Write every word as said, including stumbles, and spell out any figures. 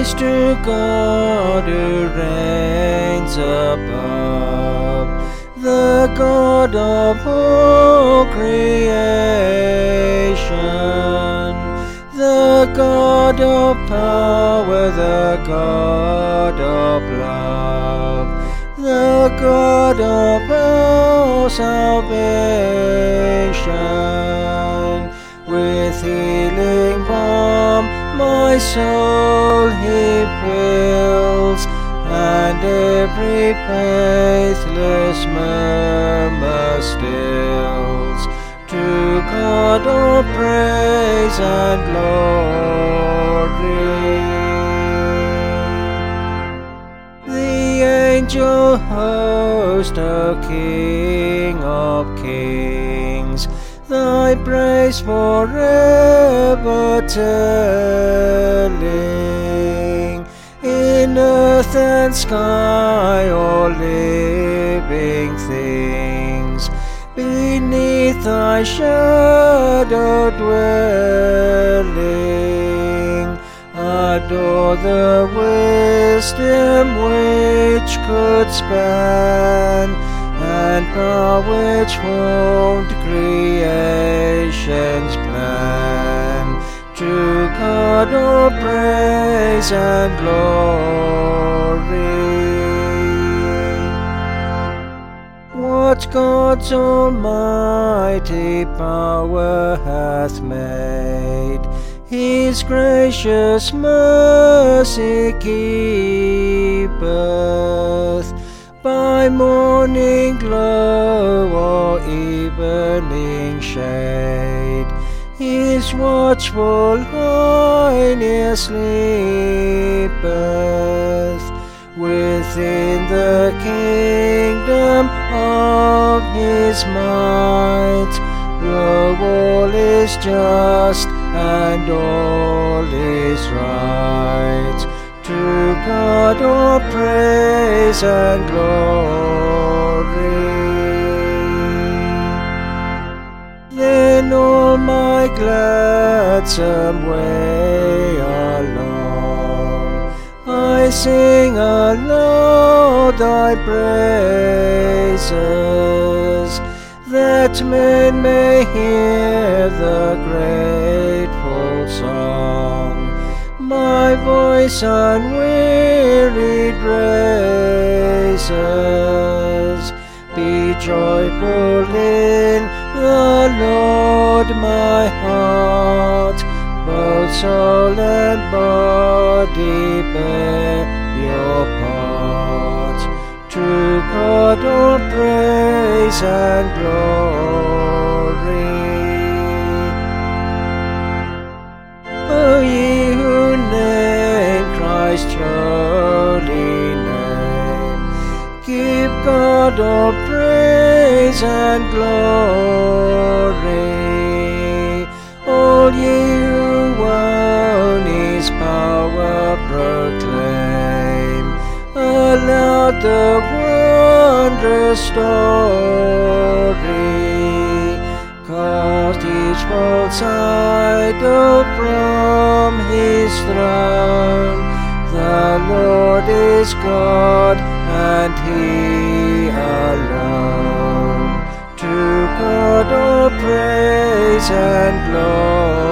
praise to God who reigns above, the God of all creation, the God of power, the God of love, the God of all salvation. With healing balm my soul He fills, and every faithless murmur stills. To God all praise and glory. The angel host, O King of kings, Thy praise forever telling. In earth and sky all living things, beneath Thy shadow dwelling, adore the wisdom which could span, and power which formed creation's plan. To God all praise and glory. What God's almighty power hath made, His gracious mercy keepeth. By morning glow or evening shade, His watchful eye near sleepeth. Within the kingdom of His might, lo, all is just and all is right. To God all praise and glory. Then all my gladsome way along I sing aloud Thy praises, that men may hear the grateful song my voice unwearied raises. Be joyful in the Lord my heart, both soul and body bear your part. To God all praise and glory. O ye who name Christ's holy name, give God all praise and glory. All ye who own His power proclaim aloud the wondrous story. Cast each false idol from His throne. The Lord is God, and He alone. To God all praise and glory.